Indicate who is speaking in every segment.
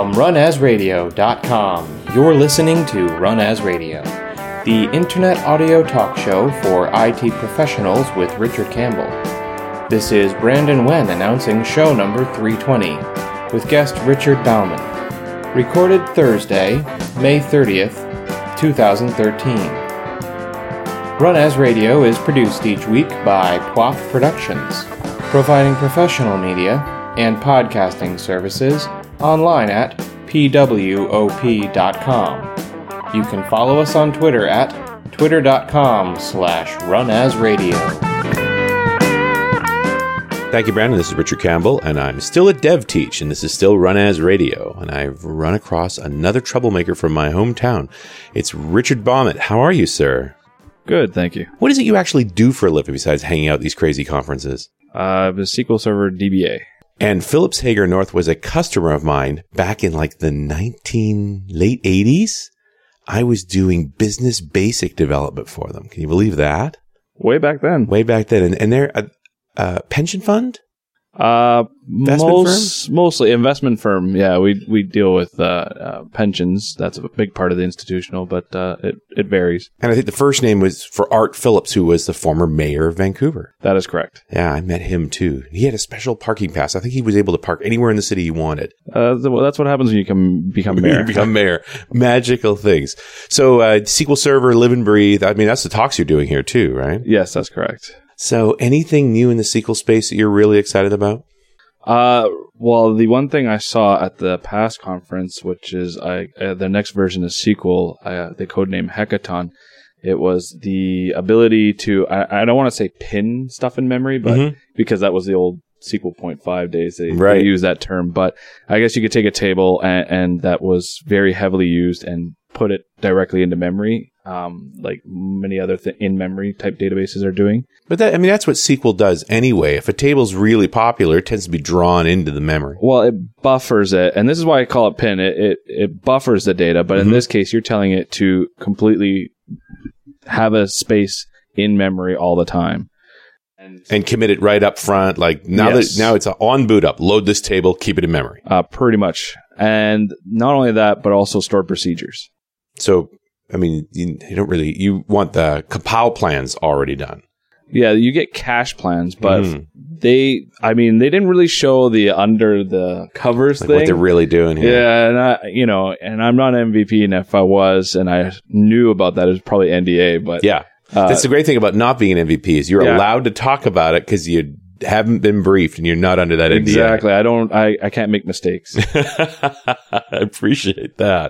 Speaker 1: From runasradio.com, you're listening to Run As Radio, the internet audio talk show for IT professionals with Richard Campbell. This is Brandon Wen announcing show number 320, with guest Richard Bauman. Recorded Thursday, May 30th, 2013. Run As Radio is produced each week by PWOP Productions, providing professional media and podcasting services online at pwop.com. You can follow us on Twitter at twitter.com/runasradio.
Speaker 2: Thank you, Brandon. This is Richard Campbell, and I'm still at DevTeach, and this is still Run As Radio, and I've run across another troublemaker from my hometown. It's Richard Bauman. How are you, sir?
Speaker 3: Good, thank you.
Speaker 2: What is it you actually do for a living besides hanging out at these crazy conferences?
Speaker 3: I'm a SQL Server DBA.
Speaker 2: And Philips Hager North was a customer of mine back in like the late 80s. I was doing business basic development for them. Can you believe that?
Speaker 3: Way back then.
Speaker 2: Way back then. And they're a pension fund?
Speaker 3: Mostly investment firm. Yeah, we deal with pensions. That's a big part of the institutional, but it varies.
Speaker 2: And I think the first name was for Art Phillips, who was the former mayor of Vancouver.
Speaker 3: That is correct.
Speaker 2: Yeah, I met him too. He had a special parking pass. I think he was able to park anywhere in the city he wanted.
Speaker 3: Well, that's what happens when you become mayor.
Speaker 2: You become mayor. Magical things. So SQL Server, live and breathe. I mean, that's the talks you're doing here too, right?
Speaker 3: Yes, that's correct.
Speaker 2: So anything new in the SQL space that you're really excited about?
Speaker 3: Well, the one thing I saw at the past conference, which is the next version of SQL, the codename Hekaton, it was the ability to, I don't want to say pin stuff in memory, but because that was the old SQL 0.5 days, they used that term. But I guess you could take a table and that was very heavily used and put it directly into memory, like many other in-memory type databases are doing.
Speaker 2: But that's what SQL does anyway. If a table's really popular, it tends to be drawn into the memory.
Speaker 3: Well, it buffers it, and this is why I call it pin. It buffers the data, but in this case, you're telling it to completely have a space in memory all the time.
Speaker 2: And commit it right up front. Like now it's on boot up. Load this table, keep it in memory.
Speaker 3: Pretty much. And not only that, but also store procedures.
Speaker 2: So, you want the compile plans already done.
Speaker 3: Yeah, you get cache plans, but they didn't really show the under the covers thing.
Speaker 2: What they're really doing here.
Speaker 3: Yeah, and I'm not an MVP, and if I was, and I knew about that, it was probably NDA, but
Speaker 2: yeah. That's the great thing about not being an MVP is you're allowed to talk about it because you haven't been briefed and you're not under that NDA.
Speaker 3: Exactly. I can't make mistakes.
Speaker 2: I appreciate that.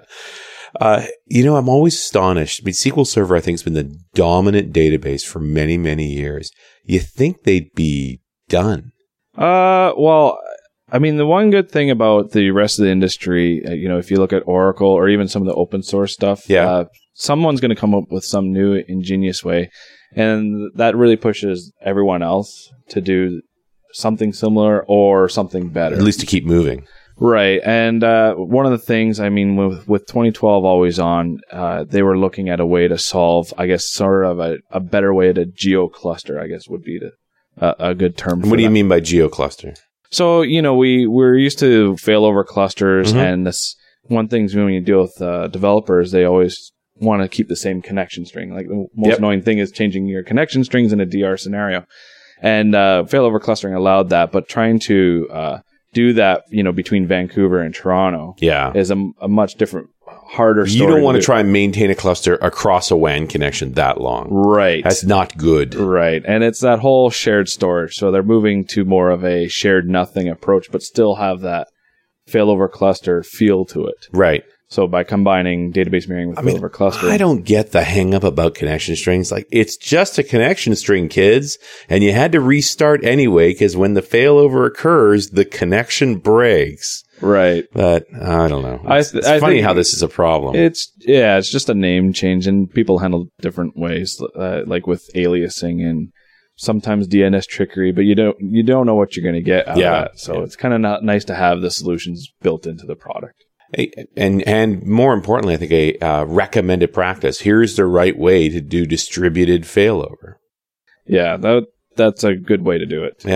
Speaker 2: I'm always astonished. SQL Server, I think, has been the dominant database for many, many years. You think they'd be done?
Speaker 3: Well, the one good thing about the rest of the industry, if you look at Oracle or even some of the open source stuff, someone's going to come up with some new ingenious way. And that really pushes everyone else to do something similar or something better. At
Speaker 2: least to keep moving.
Speaker 3: Right. And one of the things, with 2012 always on, they were looking at a way to solve, I guess, sort of a better way to geo-cluster, I guess, would be a good term.
Speaker 2: What do you mean by geo-cluster?
Speaker 3: So, we're used to failover clusters, and this one thing is when you deal with developers, they always want to keep the same connection string. Like the most annoying thing is changing your connection strings in a DR scenario. And failover clustering allowed that, but trying to do that, between Vancouver and Toronto is a much different, harder story.
Speaker 2: You don't want to try and maintain a cluster across a WAN connection that long.
Speaker 3: Right.
Speaker 2: That's not good.
Speaker 3: Right. And it's that whole shared storage. So they're moving to more of a shared nothing approach, but still have that failover cluster feel to it.
Speaker 2: Right.
Speaker 3: So by combining database mirroring with failover cluster.
Speaker 2: I don't get the hang up about connection strings. Like, it's just a connection string, kids. And you had to restart anyway, because when the failover occurs, the connection breaks.
Speaker 3: Right.
Speaker 2: But I don't know. It's funny how this is a problem.
Speaker 3: It's just a name change, and people handle different ways, like with aliasing and sometimes DNS trickery, but you don't know what you're going to get out of that. So it's kind of not nice to have the solutions built into the product.
Speaker 2: And more importantly, I think a recommended practice. Here's the right way to do distributed failover.
Speaker 3: Yeah, that's a good way to do it.
Speaker 2: Yeah.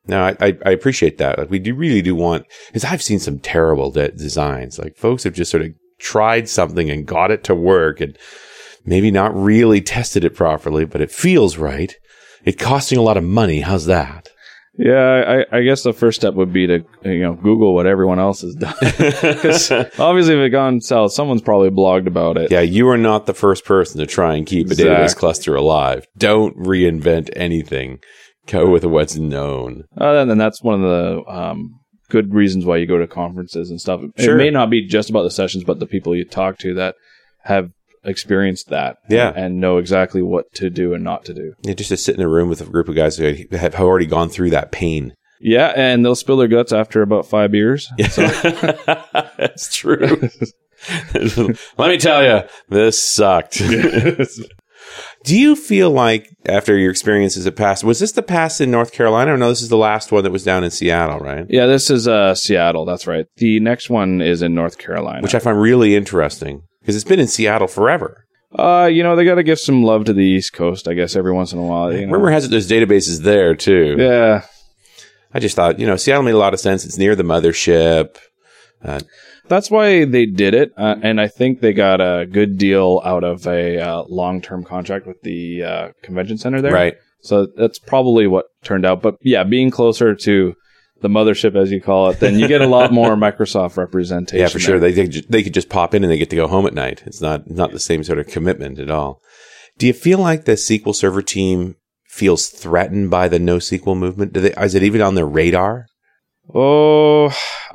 Speaker 2: No, I appreciate that. Like, we really do want, because I've seen some terrible designs. Like, folks have just sort of tried something and got it to work and maybe not really tested it properly, but it feels right. It's costing a lot of money. How's that?
Speaker 3: Yeah, I guess the first step would be to Google what everyone else has done. Because obviously, if it gone south, someone's probably blogged about it.
Speaker 2: Yeah, you are not the first person to try and keep a database cluster alive. Don't reinvent anything. Go with what's known.
Speaker 3: And that's one of the good reasons why you go to conferences and stuff.
Speaker 2: Sure.
Speaker 3: It may not be just about the sessions, but the people you talk to that have experienced that and know exactly what to do and not to do.
Speaker 2: Yeah, just to sit in a room with a group of guys who have already gone through that pain.
Speaker 3: Yeah, and they'll spill their guts after about 5 beers. So.
Speaker 2: That's true. Let me tell you, this sucked. Do you feel like, after your experiences at PASS, was this the PASS in North Carolina? Or no, this is the last one that was down in Seattle, right?
Speaker 3: Yeah, this is Seattle. That's right. The next one is in North Carolina.
Speaker 2: Which I find really interesting, because it's been in Seattle forever.
Speaker 3: They got to give some love to the East Coast, I guess, every once in a while.
Speaker 2: Rumor has it there's databases there, too.
Speaker 3: Yeah.
Speaker 2: I just thought, Seattle made a lot of sense. It's near the mothership.
Speaker 3: That's why they did it, and I think they got a good deal out of a long-term contract with the convention center there.
Speaker 2: Right.
Speaker 3: So that's probably what turned out. But yeah, being closer to the mothership, as you call it, then you get a lot more Microsoft representation.
Speaker 2: Yeah, for sure. They could just pop in and they get to go home at night. It's not the same sort of commitment at all. Do you feel like the SQL Server team feels threatened by the NoSQL movement? Is it even on their radar?
Speaker 3: Oh,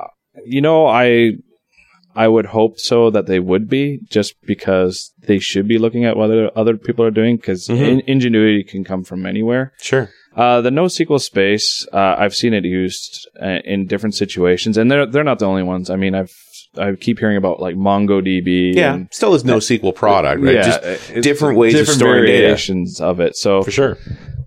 Speaker 3: I would hope so that they would be, just because they should be looking at what other people are doing, because ingenuity can come from anywhere.
Speaker 2: Sure.
Speaker 3: The NoSQL space, I've seen it used in different situations, and they're not the only ones. I mean, I keep hearing about like MongoDB.
Speaker 2: Yeah, still is NoSQL product, right?
Speaker 3: Yeah,
Speaker 2: just different ways of storing
Speaker 3: variations
Speaker 2: data.
Speaker 3: of it. So
Speaker 2: for sure.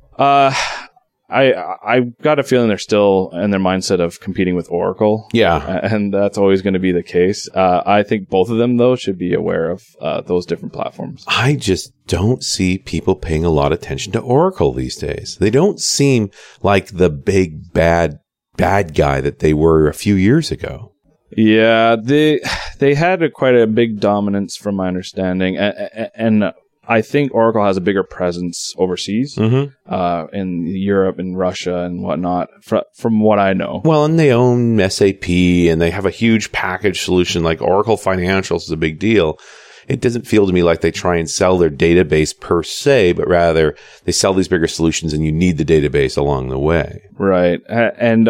Speaker 3: I've got a feeling they're still in their mindset of competing with Oracle.
Speaker 2: Yeah.
Speaker 3: And that's always going to be the case. I think both of them, though, should be aware of those different platforms.
Speaker 2: I just don't see people paying a lot of attention to Oracle these days. They don't seem like the big, bad guy that they were a few years ago.
Speaker 3: Yeah, they had quite a big dominance from my understanding. And I think Oracle has a bigger presence overseas, in Europe and Russia and whatnot, from what I know.
Speaker 2: Well, and they own SAP, and they have a huge package solution. Like Oracle Financials is a big deal. It doesn't feel to me like they try and sell their database per se, but rather they sell these bigger solutions, and you need the database along the way.
Speaker 3: Right. And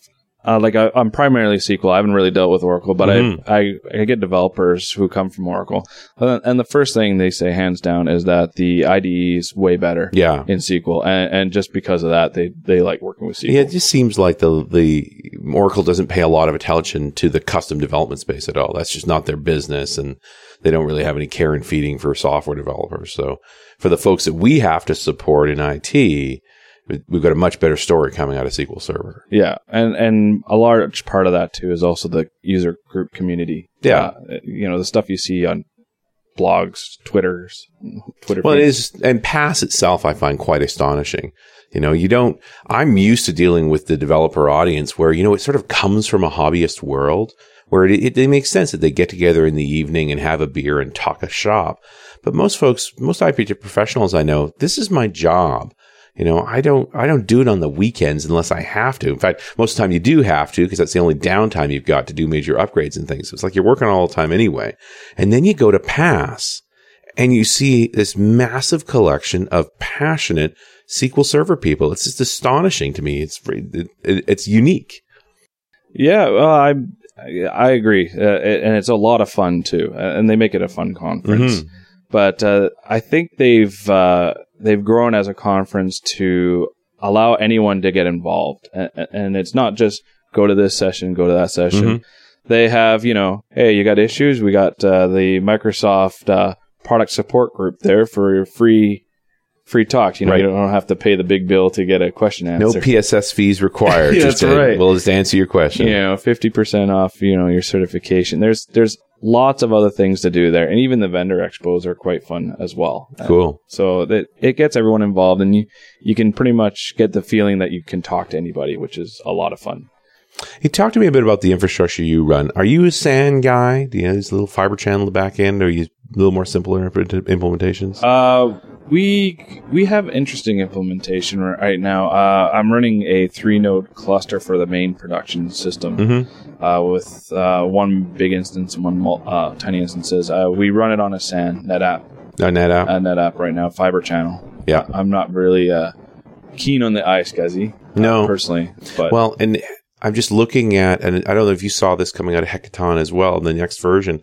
Speaker 3: I'm primarily SQL. I haven't really dealt with Oracle, but I get developers who come from Oracle. And the first thing they say, hands down, is that the IDE is way better in SQL. And just because of that, they like working with SQL.
Speaker 2: Yeah, it just seems like the Oracle doesn't pay a lot of attention to the custom development space at all. That's just not their business, and they don't really have any care and feeding for software developers. So for the folks that we have to support in IT, we've got a much better story coming out of SQL Server.
Speaker 3: Yeah, and a large part of that, too, is also the user group community.
Speaker 2: Yeah.
Speaker 3: The stuff you see on blogs, Twitter
Speaker 2: Well,
Speaker 3: feeds.
Speaker 2: it is, and PASS itself I find quite astonishing. I'm used to dealing with the developer audience where, it sort of comes from a hobbyist world where it makes sense that they get together in the evening and have a beer and talk a shop. But most IT professionals I know, this is my job. I don't do it on the weekends unless I have to. In fact, most of the time you do have to, because that's the only downtime you've got to do major upgrades and things. So it's like you're working all the time anyway. And then you go to PASS and you see this massive collection of passionate SQL Server people. It's just astonishing to me. It's unique.
Speaker 3: Yeah, well, I agree. And it's a lot of fun too. And they make it a fun conference. But I think they've grown as a conference to allow anyone to get involved. And it's not just go to this session, go to that session. They have, hey, you got issues? We got the Microsoft product support group there for free free talks. You know,
Speaker 2: Right.
Speaker 3: you don't have to pay the big bill to get a question
Speaker 2: No
Speaker 3: answered.
Speaker 2: PSS fees required.
Speaker 3: Yeah,
Speaker 2: just
Speaker 3: that's right.
Speaker 2: We'll just answer your question.
Speaker 3: You know, 50% off, you know, your certification. There's lots of other things to do there. And even the vendor expos are quite fun as well.
Speaker 2: Cool.
Speaker 3: So that it gets everyone involved, and you can pretty much get the feeling that you can talk to anybody, which is a lot of fun.
Speaker 2: Hey, talk to me a bit about the infrastructure you run. Are you a SAN guy? Do you use a little fiber channel in the back end, or are you a little more simpler implementations?
Speaker 3: We have interesting implementation right now. I'm running a 3-node cluster for the main production system with one big instance and one tiny instances. We run it on a SAN NetApp.
Speaker 2: NetApp?
Speaker 3: NetApp right now, fiber channel.
Speaker 2: Yeah.
Speaker 3: I'm not really keen on the iSCSI
Speaker 2: No.
Speaker 3: personally. But
Speaker 2: Well, and I'm just looking at, and I don't know if you saw this coming out of Hekaton as well, the next version.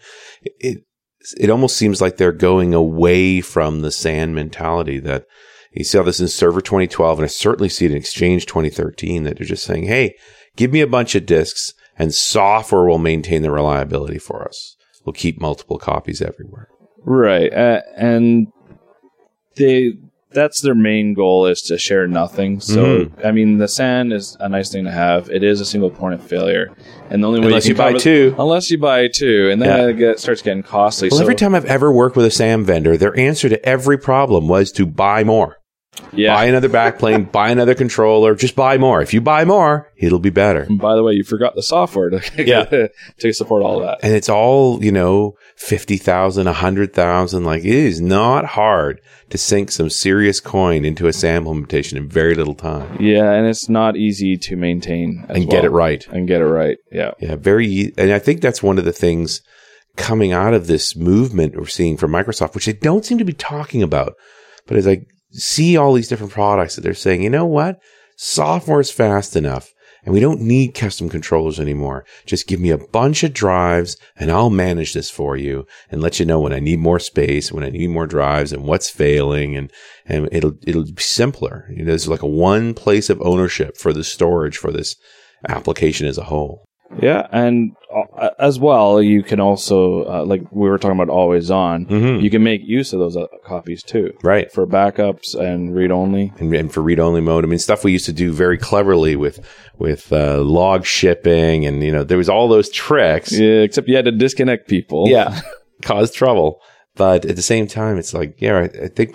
Speaker 2: It almost seems like they're going away from the SAN mentality that you saw this in Server 2012, and I certainly see it in Exchange 2013, that they're just saying, hey, give me a bunch of disks and software will maintain the reliability for us. We'll keep multiple copies everywhere.
Speaker 3: right. And that's their main goal, is to share nothing. So, I mean, the SAN is a nice thing to have. It is a single point of failure. And the only way
Speaker 2: Unless you buy
Speaker 3: cover-
Speaker 2: two.
Speaker 3: Unless you buy two. And then it starts getting costly.
Speaker 2: Well,
Speaker 3: so,
Speaker 2: every time I've ever worked with a SAM vendor, their answer to every problem was to buy more.
Speaker 3: yeah.
Speaker 2: Buy another backplane, buy another controller, just buy more. If you buy more, it'll be better.
Speaker 3: And by the way, you forgot the software to, to support all that.
Speaker 2: And it's all, 50,000, 100,000. Like, it is not hard to sink some serious coin into a SAM implementation in very little time
Speaker 3: Yeah, and it's not easy to maintain as
Speaker 2: and get it right.
Speaker 3: And get it right, yeah.
Speaker 2: Yeah, and I think that's one of the things coming out of this movement we're seeing from Microsoft, which they don't seem to be talking about. But as I see all these different products that they're saying, you know what? Software is fast enough and we don't need custom controllers anymore. Just give me a bunch of drives and I'll manage this for you and let you know when I need more space, when I need more drives and what's failing. And it'll be simpler. There's like a one place of ownership for the storage for this application as a whole.
Speaker 3: Yeah, and as well, you can also, like we were talking about always on, you can make use of those copies too.
Speaker 2: Right.
Speaker 3: For backups and read-only.
Speaker 2: And for read-only mode. I mean, stuff we used to do very cleverly with log shipping and, there was all those tricks.
Speaker 3: Yeah, except you had to disconnect people.
Speaker 2: Yeah. Caused trouble. But at the same time, it's like, I think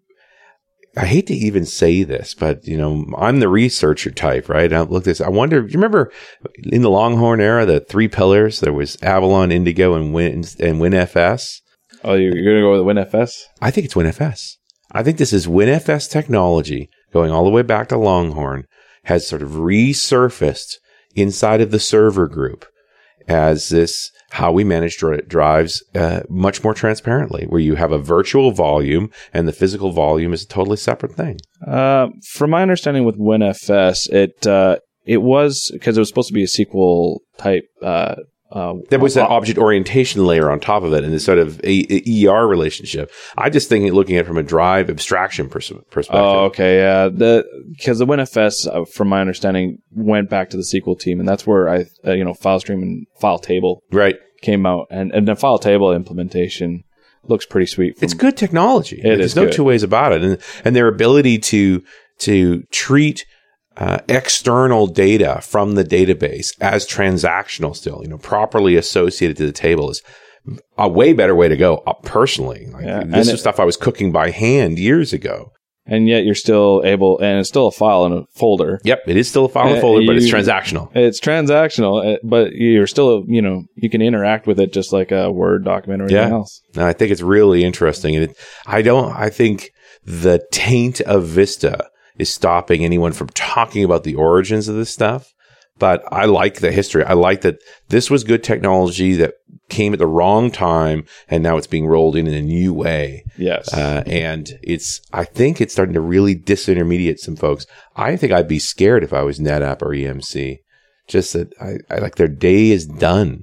Speaker 2: I hate to even say this, but I'm the researcher type, right? I look this. I wonder. You remember in the Longhorn era, the 3 pillars? There was Avalon, Indigo, and WinFS.
Speaker 3: Oh, you're gonna go with WinFS?
Speaker 2: I think it's WinFS. I think this is WinFS technology going all the way back to Longhorn has sort of resurfaced inside of the server group as this how we manage drives much more transparently, where you have a virtual volume and the physical volume is a totally separate thing.
Speaker 3: From my understanding with WinFS, it was because it was supposed to be a SQL type.
Speaker 2: There was an object orientation layer on top of it and this sort of ER relationship. I just think looking at it from a drive abstraction perspective.
Speaker 3: Oh, okay, yeah. Because the WinFS, from my understanding, went back to the SQL team, and that's where file stream and file table
Speaker 2: right
Speaker 3: came out, and the file table implementation looks pretty sweet.
Speaker 2: It's good technology. There's no two ways about it, and their ability to treat external data from the database as transactional still, properly associated to the table is a way better way to go personally. This is stuff I was cooking by hand years ago.
Speaker 3: And yet you're still able, and it's still a file in a folder.
Speaker 2: Yep, it is still a file in a folder, but it's transactional.
Speaker 3: It's transactional, but you're still, you can interact with it just like a Word document or anything else.
Speaker 2: No, I think it's really interesting. And I think the taint of Vista is stopping anyone from talking about the origins of this stuff. But I like the history. I like that this was good technology that came at the wrong time, and now it's being rolled in a new way.
Speaker 3: Yes.
Speaker 2: And I think it's starting to really disintermediate some folks. I think I'd be scared if I was NetApp or EMC. Just that I like their day is done.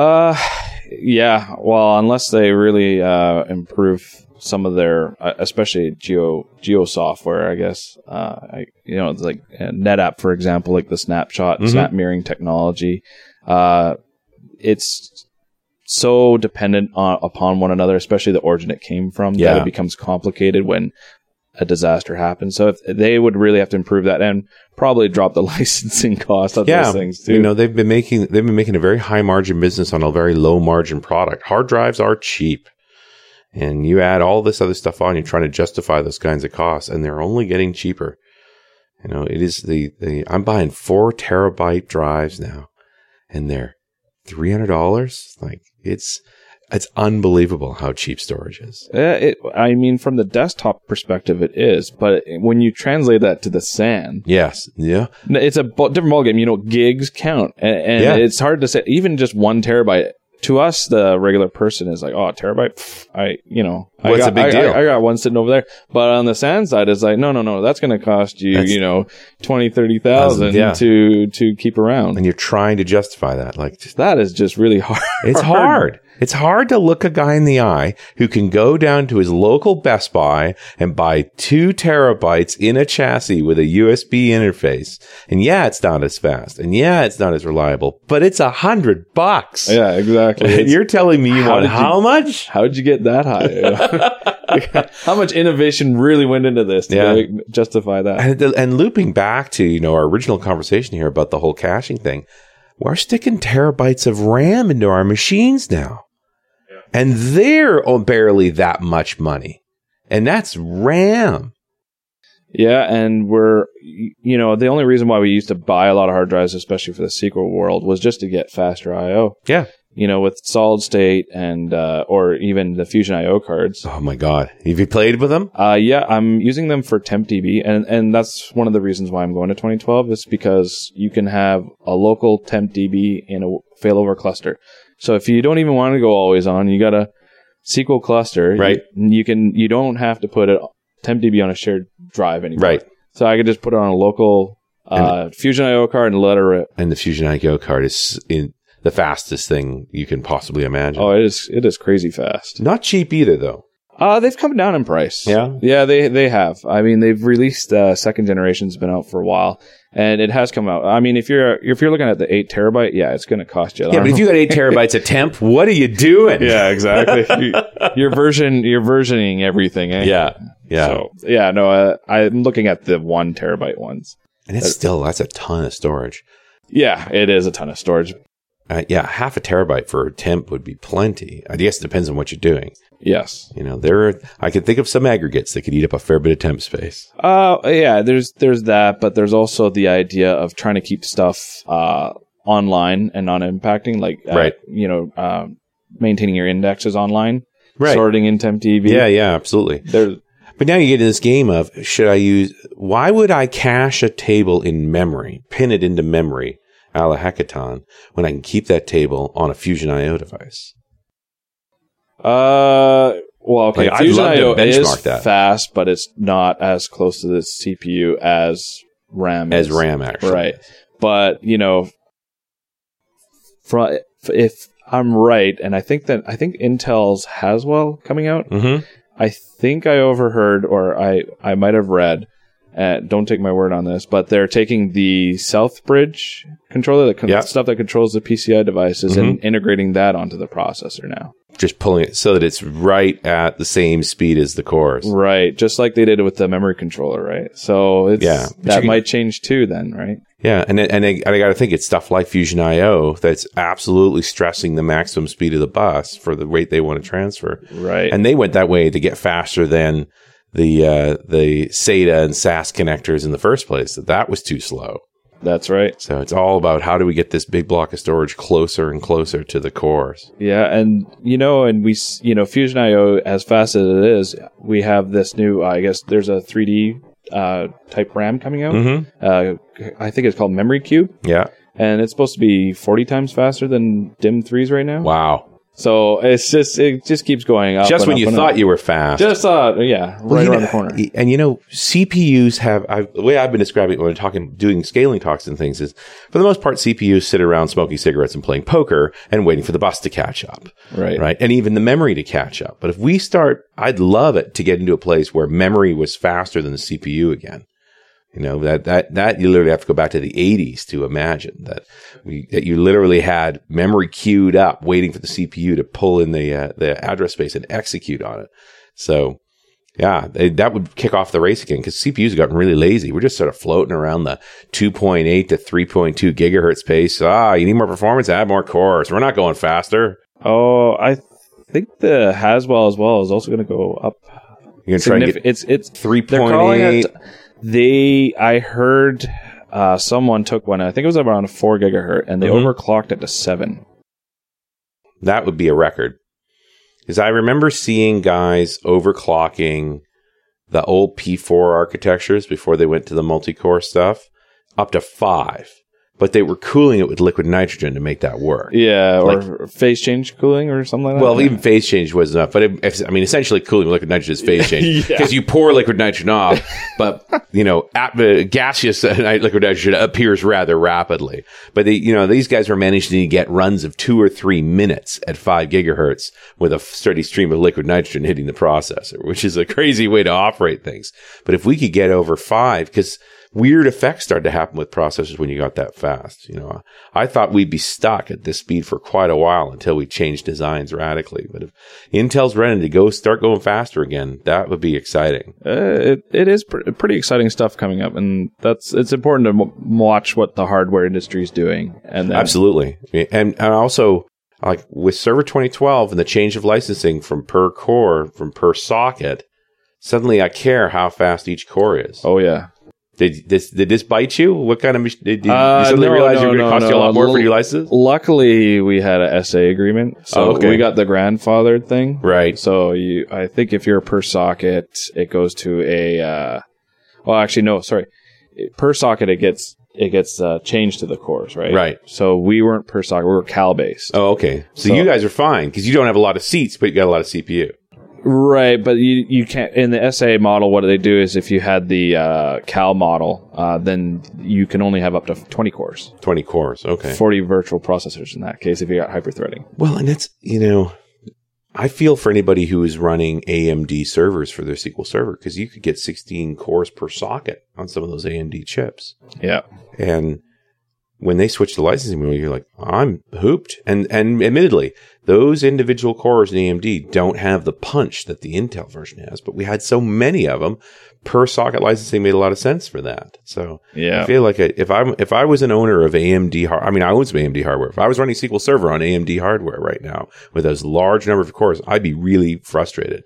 Speaker 3: Yeah. Well, unless they really improve some of their, especially geo software, I guess. It's like NetApp, for example, like the snapshot, snap mirroring technology. It's so dependent upon one another, especially the origin it came from, that it becomes complicated when a disaster happens. So if they would really have to improve that and probably drop the licensing cost of those things too.
Speaker 2: You know, they've been making a very high margin business on a very low margin product. Hard drives are cheap. And you add all this other stuff on, you're trying to justify those kinds of costs, and they're only getting cheaper. You know, it is I'm buying 4 terabyte drives now, and they're $300. Like, it's unbelievable how cheap storage is.
Speaker 3: I mean, from the desktop perspective, it is. But when you translate that to the SAN,
Speaker 2: yes, yeah,
Speaker 3: it's a different ballgame. You know, gigs count, and it's hard to say. Even just 1 terabyte. To us, the regular person is like, oh, a terabyte?
Speaker 2: What's a big deal?
Speaker 3: I got one sitting over there. But on the SAN side, it's like, no, that's going to cost you, $20,000-$30,000 to keep around.
Speaker 2: And you're trying to justify that. Like,
Speaker 3: that is just really hard.
Speaker 2: It's hard. It's hard to look a guy in the eye who can go down to his local Best Buy and buy 2 terabytes in a chassis with a USB interface. And yeah, it's not as fast. And yeah, it's not as reliable, but it's $100.
Speaker 3: Yeah, exactly.
Speaker 2: You're telling me you want how much?
Speaker 3: How'd you get that high? How much innovation really went into this to justify that?
Speaker 2: And looping back to, our original conversation here about the whole caching thing, we're sticking terabytes of RAM into our machines now. And they're barely that much money. And that's RAM.
Speaker 3: Yeah, and we're, the only reason why we used to buy a lot of hard drives, especially for the SQL world, was just to get faster I/O.
Speaker 2: Yeah.
Speaker 3: With solid state and, or even the Fusion I/O cards.
Speaker 2: Oh my God. Have you played with them?
Speaker 3: Yeah, I'm using them for TempDB. And that's one of the reasons why I'm going to 2012 is because you can have a local TempDB in a failover cluster. So if you don't even want to go always on, you got a SQL cluster.
Speaker 2: Right.
Speaker 3: You don't have to put a TempDB on a shared drive anymore.
Speaker 2: Right.
Speaker 3: So I could just put it on a local Fusion I/O card and let it rip.
Speaker 2: And the Fusion I/O card is the fastest thing you can possibly imagine.
Speaker 3: Oh, it is crazy fast.
Speaker 2: Not cheap either, though.
Speaker 3: They've come down in price.
Speaker 2: Yeah?
Speaker 3: Yeah, they have. I mean, they've released second generation's been out for a while, and it has come out. I mean, if you're looking at the 8 terabyte, yeah, it's going to cost you.
Speaker 2: Yeah, but if you got 8 terabytes of temp, what are you doing?
Speaker 3: Yeah, exactly. you're versioning everything. Eh?
Speaker 2: Yeah.
Speaker 3: So, yeah, no, I'm looking at the 1 terabyte ones,
Speaker 2: and that's a ton of storage.
Speaker 3: Yeah, it is a ton of storage.
Speaker 2: Half a terabyte for a temp would be plenty. I guess it depends on what you're doing.
Speaker 3: Yes.
Speaker 2: I could think of some aggregates that could eat up a fair bit of temp space.
Speaker 3: Yeah, there's that, but there's also the idea of trying to keep stuff online and non-impacting, like
Speaker 2: right.
Speaker 3: Maintaining your indexes online,
Speaker 2: right.
Speaker 3: Sorting in TempDB.
Speaker 2: Yeah, absolutely. But now you get in this game of why would I cache a table in memory, pin it into memory, a la Hekaton, when I can keep that table on a Fusion I/O device?
Speaker 3: Well, okay. Fusion I/O is fast, but it's not as close to the CPU as RAM is.
Speaker 2: As RAM, actually.
Speaker 3: Right. But, if I'm right, and I think Intel's Haswell coming out,
Speaker 2: mm-hmm.
Speaker 3: I think I overheard, or I might have read, don't take my word on this, but they're taking the Southbridge controller, stuff that controls the PCI devices,
Speaker 2: mm-hmm.
Speaker 3: and integrating that onto the processor now.
Speaker 2: Just pulling it so that it's right at the same speed as the cores.
Speaker 3: Right. Just like they did with the memory controller, right? So that might change too then, right? Yeah.
Speaker 2: And I got to think it's stuff like Fusion I/O that's absolutely stressing the maximum speed of the bus for the rate they want to transfer.
Speaker 3: Right.
Speaker 2: And they went that way to get faster than the SATA and SAS connectors in the first place. That was too slow.
Speaker 3: That's right.
Speaker 2: So it's all about how do we get this big block of storage closer and closer to the cores.
Speaker 3: Yeah, and we Fusion I/O, as fast as it is, we have this new. I guess there's a 3D type RAM coming out.
Speaker 2: Mm-hmm.
Speaker 3: I think it's called Memory Cube.
Speaker 2: Yeah,
Speaker 3: and it's supposed to be 40 times faster than DIMM 3s right now.
Speaker 2: Wow.
Speaker 3: So it just keeps going up.
Speaker 2: Just when you thought you were fast.
Speaker 3: Just thought, right around the corner.
Speaker 2: And CPUs have, the way I've been describing it when I'm doing scaling talks and things is, for the most part, CPUs sit around smoking cigarettes and playing poker and waiting for the bus to catch up.
Speaker 3: Right.
Speaker 2: And even the memory to catch up. But if we I'd love it to get into a place where memory was faster than the CPU again. That you literally have to go back to the 80s to imagine that you literally had memory queued up waiting for the CPU to pull in the address space and execute on it. So Yeah, that would kick off the race again because CPUs have gotten really lazy. We're just sort of floating around the 2.8 to 3.2 gigahertz pace. You need more performance? Add more cores. We're not going faster.
Speaker 3: Oh, I think the Haswell as well is also going to go up.
Speaker 2: You're going to try and get
Speaker 3: it's
Speaker 2: 3.8.
Speaker 3: I heard someone took one. I think it was around 4 gigahertz, and they overclocked it to 7.
Speaker 2: That would be a record. Because I remember seeing guys overclocking the old P4 architectures before they went to the multi-core stuff up to 5. But they were cooling it with liquid nitrogen to make that work.
Speaker 3: Yeah, or phase change cooling or something like that.
Speaker 2: Well, even phase change was enough. But essentially cooling with liquid nitrogen is phase change. Because you pour liquid nitrogen off, but, gaseous liquid nitrogen appears rather rapidly. But, these guys were managing to get runs of 2 or 3 minutes at 5 gigahertz with a steady stream of liquid nitrogen hitting the processor, which is a crazy way to operate things. But if we could get over 5, because weird effects started to happen with processors when you got that fast. I thought we'd be stuck at this speed for quite a while until we changed designs radically. But if Intel's ready to start going faster again, that would be exciting.
Speaker 3: It is pretty exciting stuff coming up, and it's important to watch what the hardware industry is doing. And
Speaker 2: absolutely, and also like with Server 2012 and the change of licensing from per core, from per socket. Suddenly, I care how fast each core is.
Speaker 3: Oh yeah.
Speaker 2: Did this bite you? What kind of did you suddenly realize you were going to cost you a lot more for your license?
Speaker 3: Luckily, we had a SA agreement, so we got the grandfathered thing.
Speaker 2: Right.
Speaker 3: So I think if you're per socket, it goes to a. Per socket, it gets changed to the cores, right?
Speaker 2: Right.
Speaker 3: So we weren't per socket; we were Cal based.
Speaker 2: Oh, okay. So you guys are fine because you don't have a lot of seats, but you got a lot of CPU.
Speaker 3: Right, but you can't. In the SA model, what they do is if you had the Cal model, then you can only have up to 20 cores.
Speaker 2: 20 cores, okay.
Speaker 3: 40 virtual processors in that case if you got hyper-threading.
Speaker 2: Well, and it's, I feel for anybody who is running AMD servers for their SQL Server because you could get 16 cores per socket on some of those AMD chips.
Speaker 3: Yeah.
Speaker 2: And when they switch to licensing model, you're like, I'm hooped. And admittedly, those individual cores in AMD don't have the punch that the Intel version has, but we had so many of them. Per socket licensing made a lot of sense for that. So I feel like if I was an owner of AMD, I own some AMD hardware. If I was running SQL Server on AMD hardware right now with those large number of cores, I'd be really frustrated.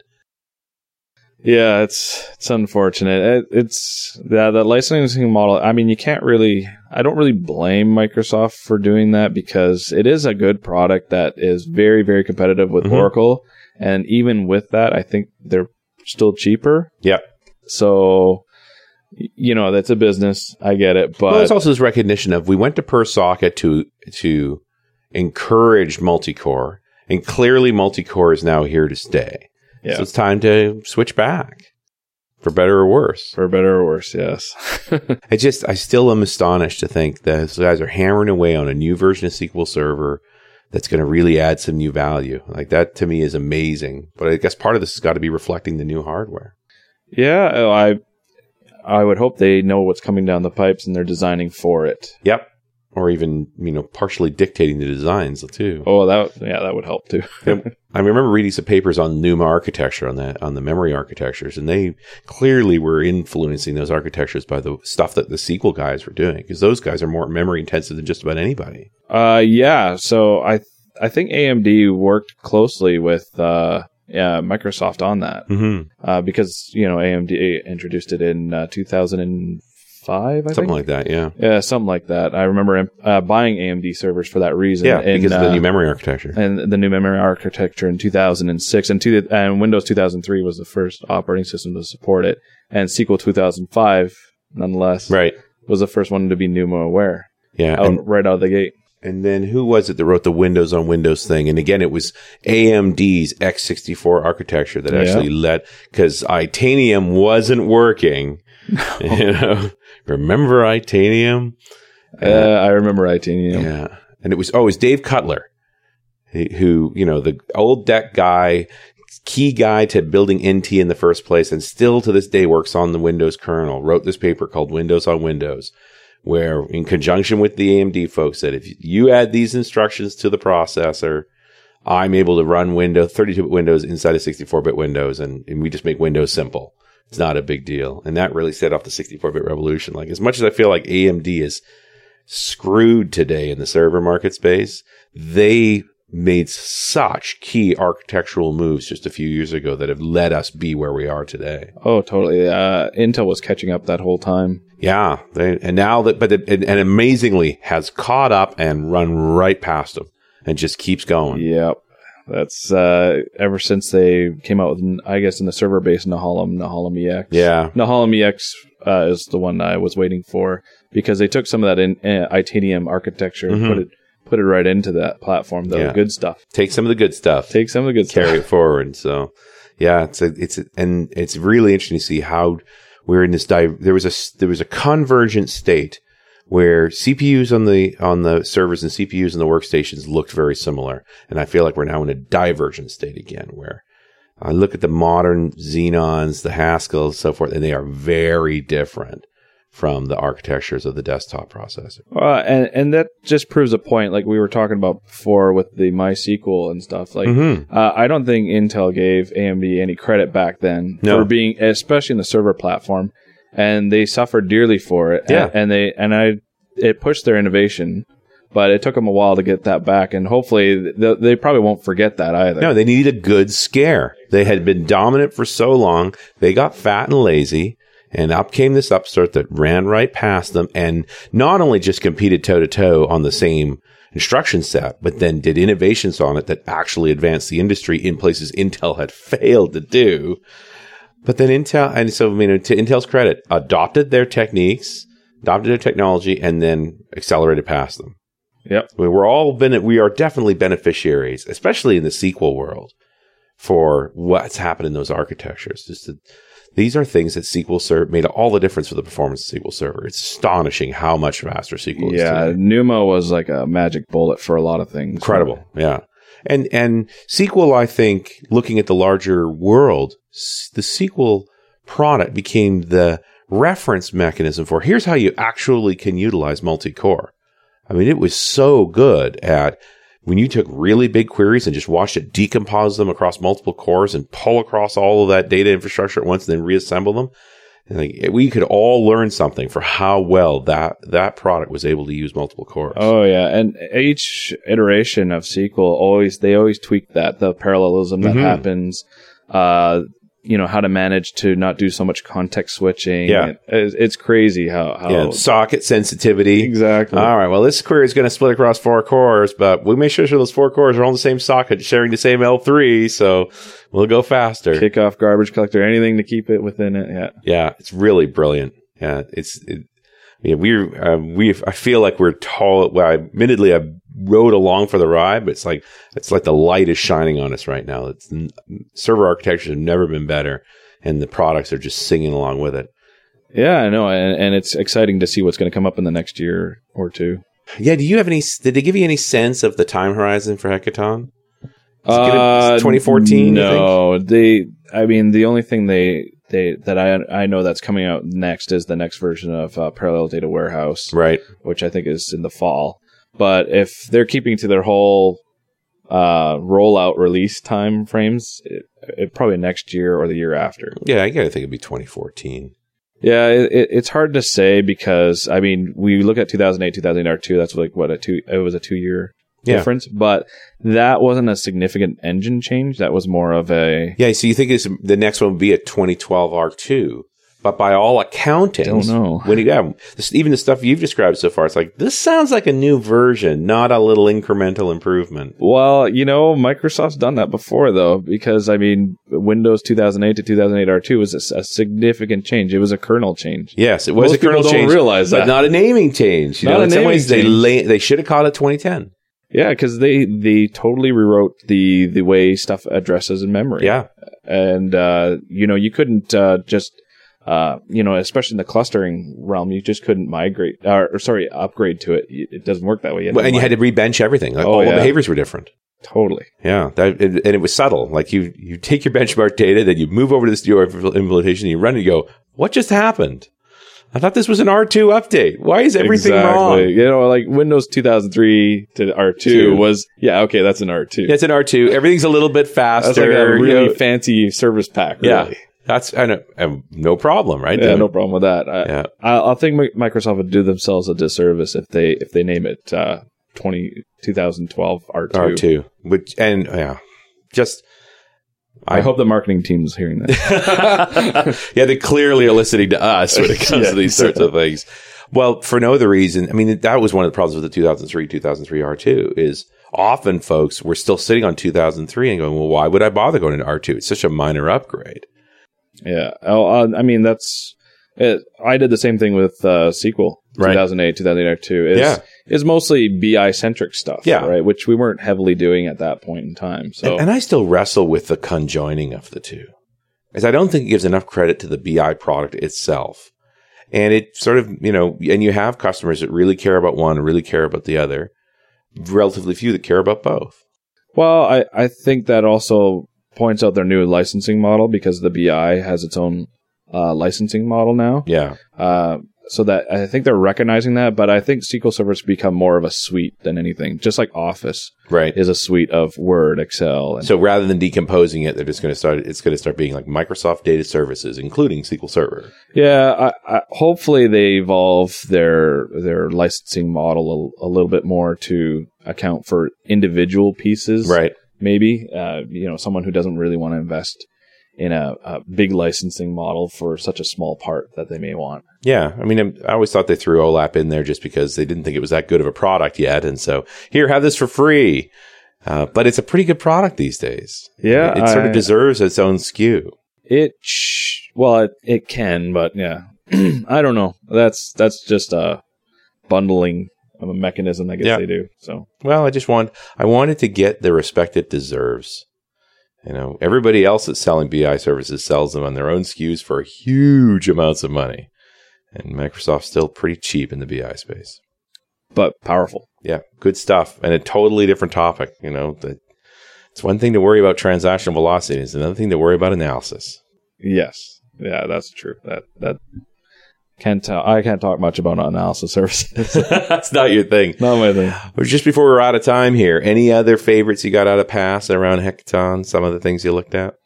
Speaker 3: Yeah, it's unfortunate. It's the licensing model. I mean, I don't really blame Microsoft for doing that because it is a good product that is very, very competitive with Oracle. And even with that, I think they're still cheaper.
Speaker 2: Yeah.
Speaker 3: So, that's a business. I get it. But
Speaker 2: it's also this recognition of we went to per socket to encourage multi-core, and clearly multi-core is now here to stay. Yeah. So it's time to switch back, for better or worse.
Speaker 3: For better or worse, yes.
Speaker 2: I still am astonished to think that those guys are hammering away on a new version of SQL Server that's going to really add some new value. Like that to me is amazing. But I guess part of this has got to be reflecting the new hardware.
Speaker 3: Yeah, I would hope they know what's coming down the pipes and they're designing for it.
Speaker 2: Yep. Or even, partially dictating the designs too.
Speaker 3: Oh, that would help too.
Speaker 2: I remember reading some papers on NUMA architecture on the memory architectures, and they clearly were influencing those architectures by the stuff that the SQL guys were doing, because those guys are more memory intensive than just about anybody.
Speaker 3: Yeah. So I think AMD worked closely with Microsoft on that because AMD introduced it in 2005.
Speaker 2: Something like that, yeah.
Speaker 3: Yeah, something like that. I remember buying AMD servers for that reason.
Speaker 2: Yeah, because of the new memory architecture.
Speaker 3: And the new memory architecture in 2006. And Windows 2003 was the first operating system to support it. And SQL 2005, nonetheless, was the first one to be NUMA aware.
Speaker 2: Yeah.
Speaker 3: Right out of the gate.
Speaker 2: And then who was it that wrote the Windows on Windows thing? And again, it was AMD's x64 architecture that actually because Itanium wasn't working. Remember Itanium?
Speaker 3: I remember Itanium.
Speaker 2: Yeah. And it was Dave Cutler, who, the old deck guy, key guy to building NT in the first place, and still to this day works on the Windows kernel, wrote this paper called Windows on Windows, where in conjunction with the AMD folks said, if you add these instructions to the processor, I'm able to run 32-bit Windows inside of 64-bit Windows, and we just make Windows simple. It's not a big deal. And that really set off the 64-bit revolution. Like, as much as I feel like AMD is screwed today in the server market space, they made such key architectural moves just a few years ago that have let us be where we are today.
Speaker 3: Oh, totally. Intel was catching up that whole time.
Speaker 2: Yeah. And amazingly has caught up and run right past them and just keeps going.
Speaker 3: Yep. That's ever since they came out with, I guess, in the server base, Nehalem EX.
Speaker 2: Yeah.
Speaker 3: Nehalem EX is the one I was waiting for, because they took some of that Itanium architecture and put it right into that platform, the good stuff.
Speaker 2: Take some of the good stuff. Carry it forward. So, yeah, it's really interesting to see how we're in this there was a convergent state where CPUs on the servers and CPUs on the workstations looked very similar, and I feel like we're now in a divergent state again, where I look at the modern Xenons, the Haskells, and so forth, and they are very different from the architectures of the desktop processor.
Speaker 3: And that just proves a point, like we were talking about before with the MySQL and stuff. Like, I don't think Intel gave AMD any credit back then for being, especially in the server platform, and they suffered dearly for it.
Speaker 2: Yeah.
Speaker 3: It pushed their innovation, but it took them a while to get that back, and hopefully they probably won't forget that either.
Speaker 2: No, they needed a good scare. They had been dominant for so long, they got fat and lazy. And up came this upstart that ran right past them and not only just competed toe-to-toe on the same instruction set, but then did innovations on it that actually advanced the industry in places Intel had failed to do. But then Intel, and so, to Intel's credit, adopted their techniques, adopted their technology, and then accelerated past them.
Speaker 3: Yep.
Speaker 2: We are definitely beneficiaries, especially in the SQL world, for what's happened in those architectures. These are things that SQL Server made all the difference for the performance of SQL Server. It's astonishing how much faster SQL is today.
Speaker 3: NUMA was like a magic bullet for a lot of things.
Speaker 2: Incredible, yeah. And SQL, I think, looking at the larger world, the SQL product became the reference mechanism for here's how you actually can utilize multi-core. I mean, it was so good at when you took really big queries and just watched it decompose them across multiple cores and pull across all of that data infrastructure at once and then reassemble them. And we could all learn something for how well that product was able to use multiple cores.
Speaker 3: Oh, yeah. And each iteration of SQL, they always tweak the parallelism that happens. How to manage to not do so much context switching.
Speaker 2: Yeah.
Speaker 3: It's crazy how
Speaker 2: socket sensitivity.
Speaker 3: Exactly.
Speaker 2: All right. Well, this query is going to split across 4 cores, but we make sure those 4 cores are on the same socket, sharing the same L3, so we'll go faster.
Speaker 3: Kick off garbage collector, anything to keep it within it. Yeah.
Speaker 2: Yeah. It's really brilliant. Yeah. I feel like we're tall. Well, admittedly, I rode along for the ride, but it's like the light is shining on us right now. Server architectures have never been better, and the products are just singing along with it.
Speaker 3: Yeah, I know, and it's exciting to see what's going to come up in the next year or two.
Speaker 2: Yeah, did they give you any sense of the time horizon for Hackathon? 2014?
Speaker 3: No, the only thing that I know that's coming out next is the next version of Parallel Data Warehouse,
Speaker 2: right? Which
Speaker 3: I think is in the fall. But if they're keeping to their whole rollout release time frames, it probably next year or the year after.
Speaker 2: Yeah, I gotta think it'd be 2014.
Speaker 3: Yeah, it's hard to say because we look at 2008, 2008 R2. That's like it was a 2-year difference, but that wasn't a significant engine change. That was more of a
Speaker 2: So you think the next one would be a 2012 R2? But by all accountings,
Speaker 3: don't know.
Speaker 2: Even the stuff you've described so far, it's like, this sounds like a new version, not a little incremental improvement.
Speaker 3: Well, Microsoft's done that before, though, because, Windows 2008 to 2008 R2 was a significant change. It was a kernel change.
Speaker 2: Yes, it was
Speaker 3: Most
Speaker 2: a kernel change.
Speaker 3: Don't realize that.
Speaker 2: But not a naming change. In some ways, they should have called it 2010.
Speaker 3: Yeah, because they totally rewrote the way stuff addresses in memory.
Speaker 2: Yeah.
Speaker 3: And, you couldn't just... especially in the clustering realm, you just couldn't upgrade to it. It doesn't work that way.
Speaker 2: And you had to rebench everything. All the behaviors were different.
Speaker 3: Totally.
Speaker 2: Yeah. And it was subtle. Like you take your benchmark data, then you move over to this new implementation, and you run and you go, what just happened? I thought this was an R2 update. Why is everything wrong?
Speaker 3: You know, like Windows 2003 to R2 was, okay, that's an R2.
Speaker 2: It's an R2. Everything's a little bit faster.
Speaker 3: That's like a really fancy service pack. Really.
Speaker 2: Yeah. That's no problem, right?
Speaker 3: Yeah, no problem with that. I think Microsoft would do themselves a disservice if they name it 2012 R2.
Speaker 2: Which
Speaker 3: I hope the marketing team is hearing that.
Speaker 2: Yeah, they clearly are listening to us when it comes to these sorts of things. Well, for no other reason. I mean, that was one of the problems with the 2003 R2 is often folks were still sitting on 2003 and going, well, why would I bother going into R2? It's such a minor upgrade.
Speaker 3: Yeah. I mean, that's it. I did the same thing with SQL, 2008 R2. It's mostly BI-centric stuff, right? Which we weren't heavily doing at that point in time. So,
Speaker 2: and I still wrestle with the conjoining of the two, as I don't think it gives enough credit to the BI product itself. And it sort of, and you have customers that really care about one and really care about the other. Relatively few that care about both.
Speaker 3: Well, I think that also points out their new licensing model, because the BI has its own licensing model now.
Speaker 2: Yeah.
Speaker 3: So that I think they're recognizing that, but I think SQL Server's become more of a suite than anything. Just like Office is a suite of Word, Excel.
Speaker 2: So rather than decomposing it, they're just going to start being like Microsoft Data Services, including SQL Server.
Speaker 3: Yeah. Hopefully they evolve their licensing model a little bit more to account for individual pieces.
Speaker 2: Right.
Speaker 3: Maybe, someone who doesn't really want to invest in a big licensing model for such a small part that they may want.
Speaker 2: Yeah. I mean, I always thought they threw OLAP in there just because they didn't think it was that good of a product yet. And so, here, have this for free. But it's a pretty good product these days.
Speaker 3: Yeah.
Speaker 2: It sort of deserves its own SKU.
Speaker 3: It can, but yeah. I don't know. That's just a bundling of a mechanism, I guess they do. So,
Speaker 2: well, I wanted to get the respect it deserves. Everybody else that's selling BI services sells them on their own SKUs for huge amounts of money. And Microsoft's still pretty cheap in the BI space.
Speaker 3: But powerful.
Speaker 2: Yeah, good stuff. And a totally different topic. It's one thing to worry about transactional velocity. It's another thing to worry about analysis.
Speaker 3: Yes. Yeah, that's true. That I can't talk much about analysis services.
Speaker 2: That's not your thing.
Speaker 3: Not my thing.
Speaker 2: Just before we're out of time here, any other favorites you got out of PASS around Hackathon? Some of the things you looked at?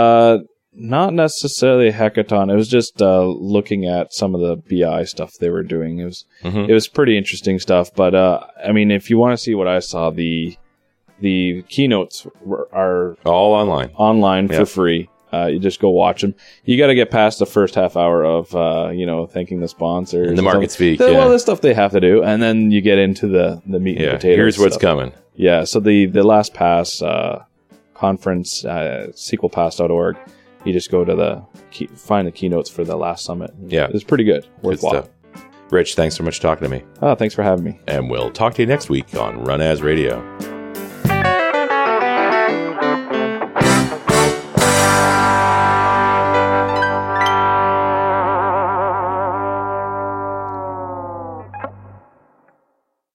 Speaker 3: Not necessarily Hackathon. It was just looking at some of the BI stuff they were doing. It was pretty interesting stuff. But I mean, if you want to see what I saw, the keynotes are
Speaker 2: all online
Speaker 3: for free. You just go watch them. You got to get past the first half hour of, thanking the sponsors.
Speaker 2: And the market speak.
Speaker 3: Well, the stuff they have to do. And then you get into the meat and potatoes.
Speaker 2: Here's what's coming.
Speaker 3: Yeah. So the last PASS conference, SQLpass.org, you just go to find the keynotes for the last summit.
Speaker 2: Yeah.
Speaker 3: It's pretty good. Worthwhile.
Speaker 2: Rich, thanks so much for talking to me.
Speaker 3: Thanks for having me.
Speaker 2: And we'll talk to you next week on Run As Radio.